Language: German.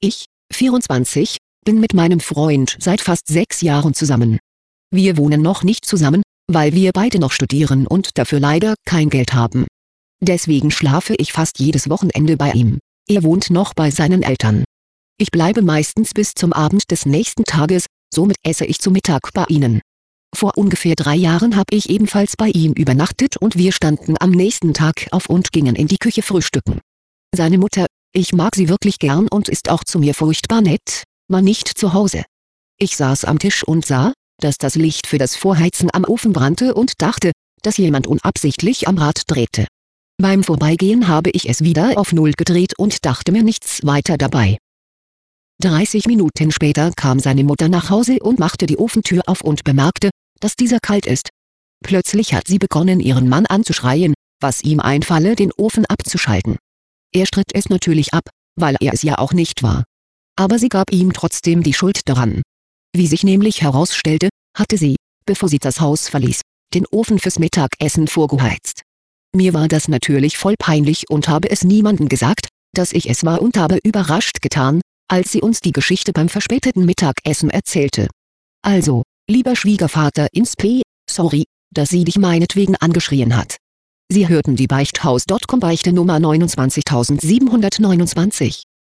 Ich, 24, bin mit meinem Freund seit fast 6 Jahren zusammen. Wir wohnen noch nicht zusammen, weil wir beide noch studieren und dafür leider kein Geld haben. Deswegen schlafe ich fast jedes Wochenende bei ihm. Er wohnt noch bei seinen Eltern. Ich bleibe meistens bis zum Abend des nächsten Tages, somit esse ich zu Mittag bei ihnen. Vor ungefähr 3 Jahren habe ich ebenfalls bei ihm übernachtet und wir standen am nächsten Tag auf und gingen in die Küche frühstücken. Seine Mutter, ich mag sie wirklich gern und ist auch zu mir furchtbar nett, war nicht zu Hause. Ich saß am Tisch und sah, dass das Licht für das Vorheizen am Ofen brannte und dachte, dass jemand unabsichtlich am Rad drehte. Beim Vorbeigehen habe ich es wieder auf Null gedreht und dachte mir nichts weiter dabei. 30 Minuten später kam seine Mutter nach Hause und machte die Ofentür auf und bemerkte, dass dieser kalt ist. Plötzlich hat sie begonnen, ihren Mann anzuschreien, was ihm einfalle, den Ofen abzuschalten. Er stritt es natürlich ab, weil er es ja auch nicht war. Aber sie gab ihm trotzdem die Schuld daran. Wie sich nämlich herausstellte, hatte sie, bevor sie das Haus verließ, den Ofen fürs Mittagessen vorgeheizt. Mir war das natürlich voll peinlich und habe es niemandem gesagt, dass ich es war und habe überrascht getan, als sie uns die Geschichte beim verspäteten Mittagessen erzählte. Also, lieber Schwiegervater ins P., sorry, dass sie dich meinetwegen angeschrien hat. Sie hörten die Beichthaus.com Beichte Nummer 29729.